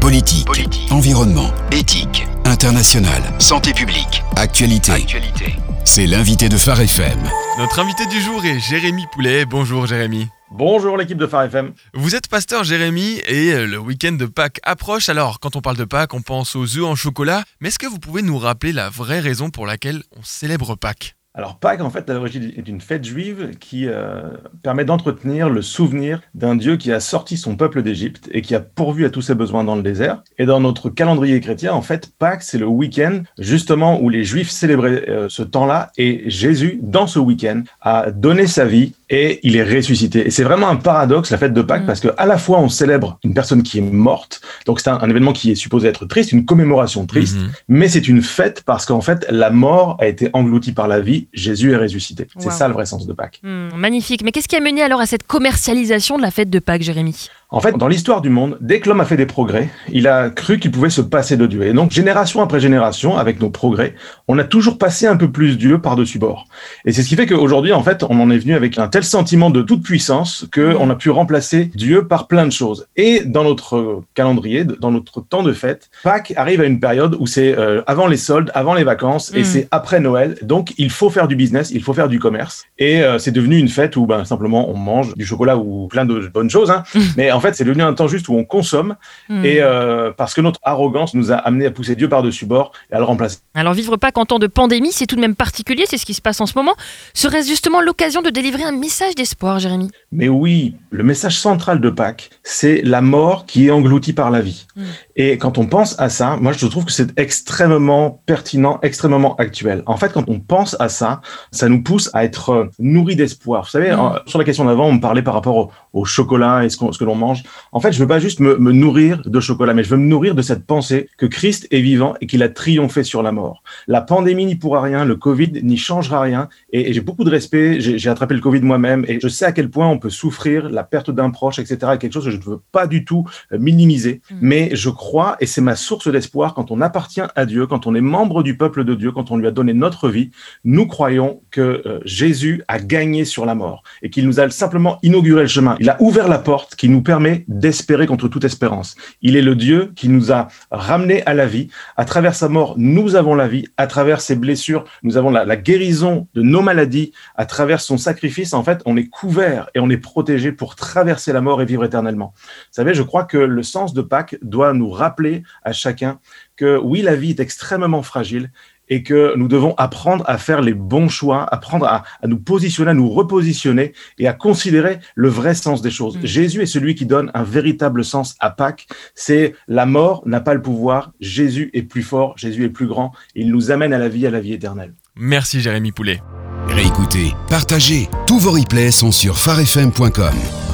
Politique, environnement, éthique, international, santé publique, actualité. C'est l'invité de Phare FM. Notre invité du jour est Jérémy Poulet. Bonjour Jérémy. Bonjour l'équipe de Phare FM. Vous êtes pasteur Jérémy et le week-end de Pâques approche. Alors quand on parle de Pâques, on pense aux œufs en chocolat. Mais est-ce que vous pouvez nous rappeler la vraie raison pour laquelle on célèbre Pâques ? Alors Pâques, en fait, à l'origine est une fête juive qui permet d'entretenir le souvenir d'un Dieu qui a sorti son peuple d'Égypte et qui a pourvu à tous ses besoins dans le désert. Et dans notre calendrier chrétien, en fait, Pâques, c'est le week-end justement où les Juifs célébraient ce temps-là. Et Jésus, dans ce week-end, a donné sa vie et il est ressuscité. Et c'est vraiment un paradoxe, la fête de Pâques, parce que à la fois on célèbre une personne qui est morte, donc c'est un événement qui est supposé être triste, une commémoration triste, mais c'est une fête parce qu'en fait la mort a été engloutie par la vie, Jésus est ressuscité. C'est ça le vrai sens de Pâques. Magnifique. Mais qu'est-ce qui a mené alors à cette commercialisation de la fête de Pâques, Jérémy ? En fait, dans l'histoire du monde, dès que l'homme a fait des progrès, il a cru qu'il pouvait se passer de Dieu. Et donc, génération après génération, avec nos progrès, on a toujours passé un peu plus Dieu par-dessus bord. Et c'est ce qui fait qu'aujourd'hui, en fait, on en est venu avec un tel sentiment de toute puissance qu'on a pu remplacer Dieu par plein de choses. Et dans notre calendrier, dans notre temps de fête, Pâques arrive à une période où c'est avant les soldes, avant les vacances, et c'est après Noël. Donc, il faut faire du business, il faut faire du commerce. Et c'est devenu une fête où simplement on mange du chocolat ou plein de bonnes choses. Mais en fait, c'est devenu un temps juste où on consomme et parce que notre arrogance nous a amené à pousser Dieu par-dessus bord et à le remplacer. Alors vivre Pâques en temps de pandémie, c'est tout de même particulier, c'est ce qui se passe en ce moment. Serait-ce justement l'occasion de délivrer un message d'espoir, Jérémy ? Mais oui, le message central de Pâques, c'est la mort qui est engloutie par la vie. Et quand on pense à ça, moi je trouve que c'est extrêmement pertinent, extrêmement actuel. En fait, quand on pense à ça, ça nous pousse à être nourris d'espoir. Vous savez, sur la question d'avant, on me parlait par rapport au chocolat et ce que l'on mange. En fait, je veux pas juste me nourrir de chocolat, mais je veux me nourrir de cette pensée que Christ est vivant et qu'il a triomphé sur la mort. La pandémie n'y pourra rien, le Covid n'y changera rien. Et j'ai beaucoup de respect, j'ai attrapé le Covid moi-même et je sais à quel point on peut souffrir, la perte d'un proche, etc. Quelque chose que je ne veux pas du tout minimiser. Mais je crois, et c'est ma source d'espoir, quand on appartient à Dieu, quand on est membre du peuple de Dieu, quand on lui a donné notre vie, nous croyons que Jésus a gagné sur la mort et qu'il nous a simplement inauguré le chemin. Il a ouvert la porte qui nous permet d'espérer contre toute espérance. Il est le Dieu qui nous a ramenés à la vie. À travers sa mort, nous avons la vie. À travers ses blessures, nous avons la guérison de nos maladies. À travers son sacrifice, en fait, on est couvert et on est protégé pour traverser la mort et vivre éternellement. Vous savez, je crois que le sens de Pâques doit nous rappeler à chacun que oui, la vie est extrêmement fragile et que nous devons apprendre à faire les bons choix, apprendre à nous positionner, à nous repositionner et à considérer le vrai sens des choses. Jésus est celui qui donne un véritable sens à Pâques. C'est la mort n'a pas le pouvoir, Jésus est plus fort, Jésus est plus grand, il nous amène à la vie éternelle. Merci Jérémy Poulet. Réécoutez, partagez, tous vos replays sont sur pharefm.com.